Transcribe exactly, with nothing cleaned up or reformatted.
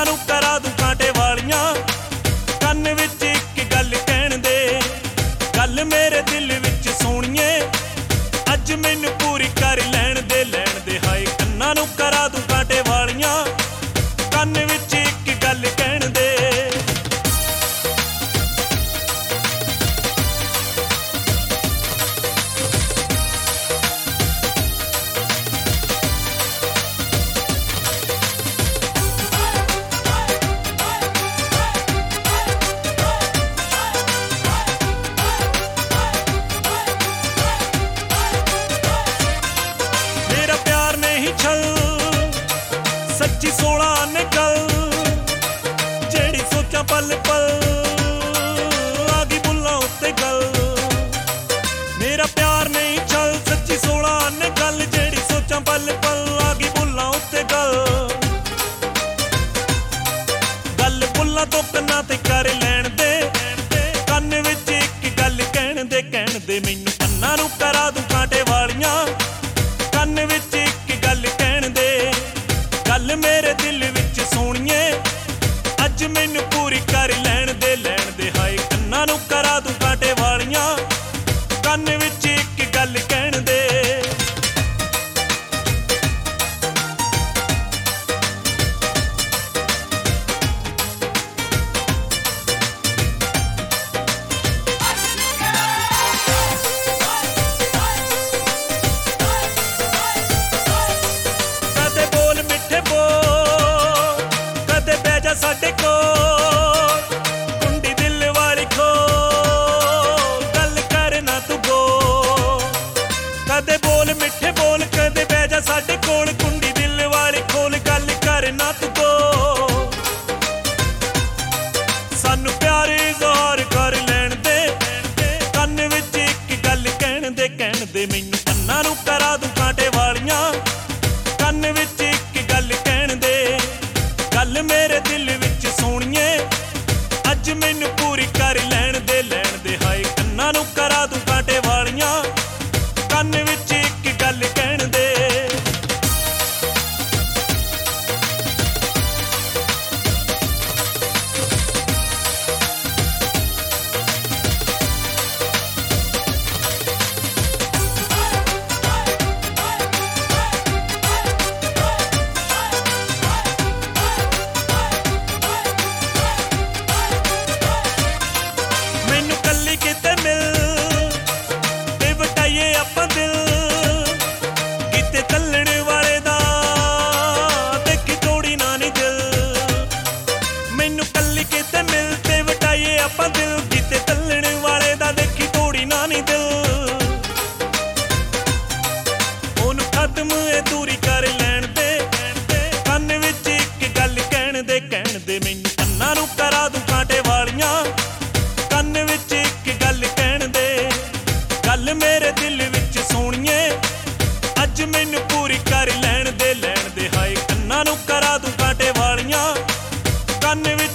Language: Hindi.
ਕੰਨਾਂ ਨੂੰ ਕਰਾ ਦੂੰ ਕਾਂਟੇ ਵਾਲੀਆਂ ਕੰਨ ਵਿੱਚ ਇੱਕ ਗੱਲ ਕਹਿਣ ਦੇ ਗੱਲ ਮੇਰੇ ਦਿਲ ਵਿੱਚ ਸੋਹਣੀਏ ਅੱਜ ਮੈਨੂੰ ਪੂਰੀ ਕਰ ਲੈਣ ਦੇ ਲੈਣ ਦੇ ਹਾਏ ਕੰਨਾਂ ਨੂੰ ਕਰਾ ਦੂੰ ਕਾਂਟੇ ਵਾਲੀਆਂ ਕੰਨ ਵਿੱਚ ਇੱਕ ਗੱਲ ਕਹਿਣ ਦੇ सच्ची सोला निकल जेड़ी सोचा पल पल आगी बुल्ला उत्ते गल मेरा प्यार नहीं चल सच्ची सोला निकल जेड़ी सोचा पल पल आगी बुल्ला उत्ते गल गल बुल्ला तो कन्ना ते कर लैण दे कन्न विच इक गल कहण दे कहण दे मैनू कन्ना नू करा दूं कांटे वालियां कन्न विच इक गल कहण दे गल मेरे दिल विच सोहणीए अज मैनू पूरी कर लैण दे लैण दे हाय कन्ना नू करा दूं कांटे वालियां कन्न विच इक गल कहण दे साडे कोल कुंडी दिल वाली खो गल कर ना तू गो कदे बोल मिठे बोल कदे बह जा साडे कोल कुंडी दिल वाली खोल गल कर ना तू गो सानू प्यार इज़हार कर लैण दे कन्न विच इक गल कहण दे कहण दे मैनू कन्ना नू करा दूं कांटे वालियां कन्न विच इक गल कहण दे गल मेरे दिल विच सोहणीए अज मैनू पूरी कर लैण दे लैण दे हाय कन्ना नू करा दूं कांटे वालियां कन्न विच इक गल कहण दे दूरी कर लैण दे कन्न विच इक गल कहण दे कहण दे मैनू कन्ना नू करा दूं कांटे वालियां कन्न विच इक गल कहण दे गल मेरे दिल विच सोहणीए अज मैनू पूरी कर लैण दे लैण दे हाय कन्ना नू करा दूं कांटे वालियां कन्न विच